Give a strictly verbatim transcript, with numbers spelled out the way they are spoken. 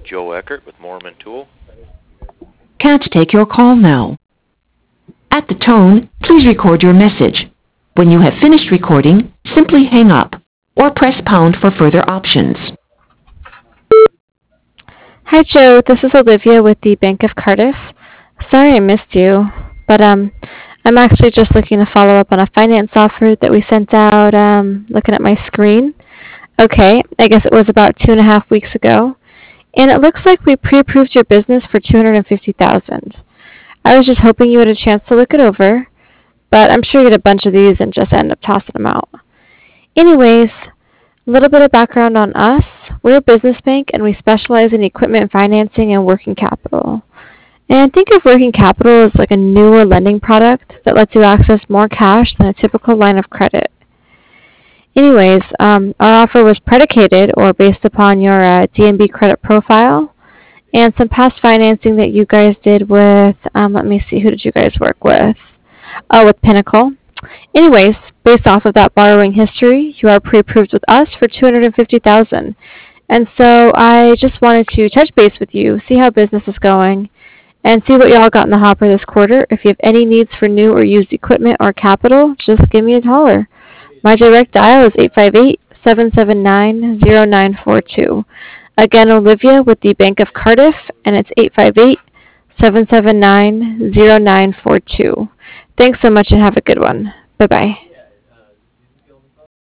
Joe Eckert with Mormon Tool. Can't take your call now. At the tone, please record your message. When you have finished recording, simply hang up or press pound for further options. Hi, Joe. This is Olivia with the Bank of Cardiff. Sorry I missed you, but um, I'm actually just looking to follow up on a finance offer that we sent out, um, looking at my screen. Okay, I guess it was about two and a half weeks ago. And it looks like we pre-approved your business for two hundred fifty thousand dollars. I was just hoping you had a chance to look it over, but I'm sure you get a bunch of these and just end up tossing them out. Anyways, a little bit of background on us. We're a business bank and we specialize in equipment financing and working capital. And think of working capital as like a newer lending product that lets you access more cash than a typical line of credit. Anyways, um, our offer was predicated or based upon your uh, D N B credit profile and some past financing that you guys did with, um, let me see, who did you guys work with? Oh, with Pinnacle. Anyways, based off of that borrowing history, you are pre-approved with us for two hundred fifty thousand dollars. And so I just wanted to touch base with you, see how business is going, and see what y'all got in the hopper this quarter. If you have any needs for new or used equipment or capital, just give me a holler. My direct dial is eight five eight, seven seven nine, zero nine four two. Again, Olivia with the Bank of Cardiff, and it's eight five eight, seven seven nine, zero nine four two. Thanks so much and have a good one. Bye-bye.